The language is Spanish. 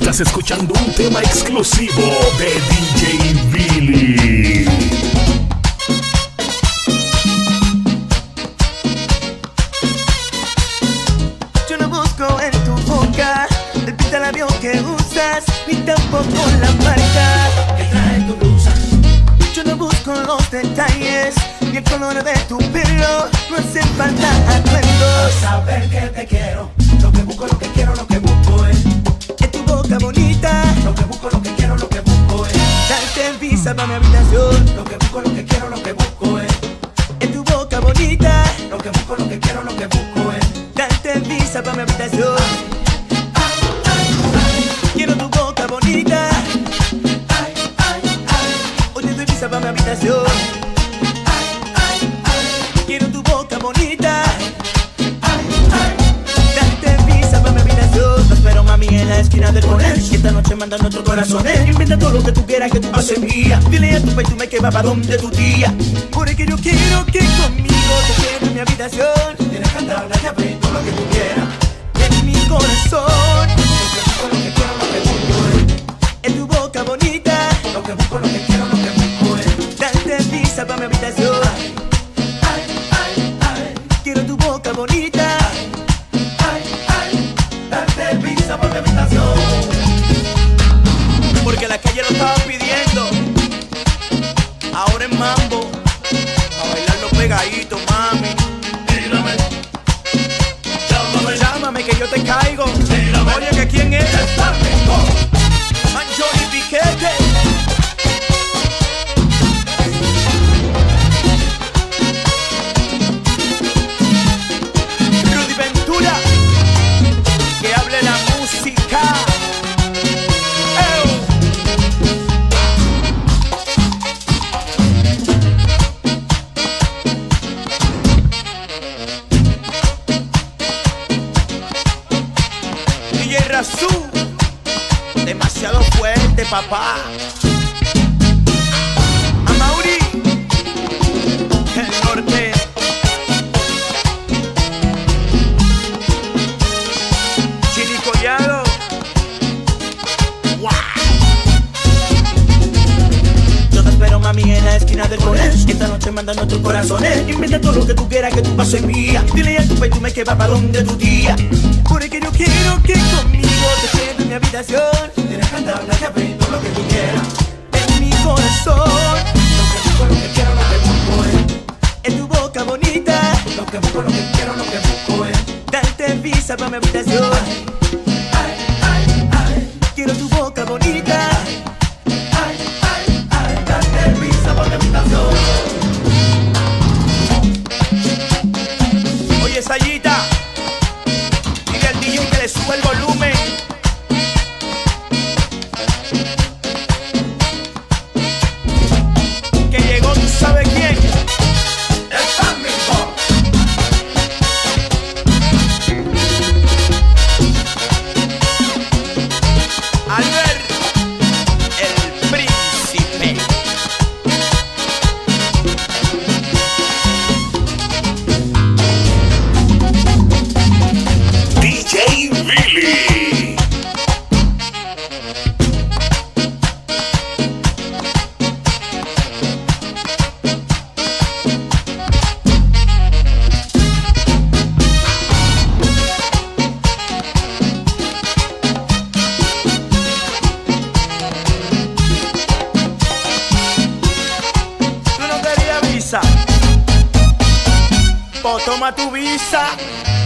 Estás escuchando un tema exclusivo de DJ Billy. Yo no busco en tu boca el pintalabio que usas, ni tampoco la marca que trae tu blusa. Yo no busco los detalles ni el color de tu pelo, no hace falta atuendos. Saber que te quiero, lo que busco, lo que quiero, lo que busco es en tu boca bonita. Lo que busco, lo que quiero, lo que busco es darte visa pa' mi habitación. Lo que busco, lo que quiero, lo que busco es en tu boca bonita. Lo que busco, lo que quiero, lo que busco es darte visa pa' mi habitación. Quiero tu boca bonita. Hoy te doy visa pa' mi habitación. Quiero tu boca bonita. Date visa pa' mi habitación. Lo espero, mami, en la esquina del conel. Y esta noche manda nuestros corazones. Inventa todo lo que tú quieras que tú pases mía. Dile a tu país, tú me que va pa' donde tu tía. Porque yo quiero que conmigo te quedes en mi habitación. Tienes que andar la llave, todo lo que tú quieras en mi corazón. Lo que busco, lo que quiero, lo que busco es en tu boca bonita. Lo que busco, lo que quiero, lo que busco es darte visa pa' mi habitación. Quiero tu boca bonita. Darte visa pa' mi habitación. Porque la calle lo estaba pidiendo. Ahora es mambo. A bailarlo pegadito, mami. Mírame, llámame, Llámame que yo te caigo. Mírame. Oye, ¿que quién es? está rico. Mancho y Piquete. Rudy Ventura. Que hable la música. DJ Razú, demasiado fuerte, papá. A Mauri, el norte. Chili Collado. Wow. Yo te espero, mami, en la esquina del conel. Esta noche manda nuestros corazones. Inventa todo lo que tú quieras que tú pases mía. Dile a tu país, tú me que va pa' donde tu tía. Porque yo quiero que conmigo te quedes en mi habitación. Tienes que andar la llave, todo lo que tú quieras en mi corazón. Lo que busco, lo que quiero, lo que busco es en tu boca bonita. Lo que busco, lo que quiero, lo que busco es darte visa pa' mi habitación. Quiero tu boca bonita. Darte visa pa' mi habitación. Oye, Sayita, dile al DJ que le suba el volumen. Que llegó, ¿tú sabes quién? Está rico. Albert, el príncipe. DJ Billy. ¿Tú no querías visa? Pues toma tu visa.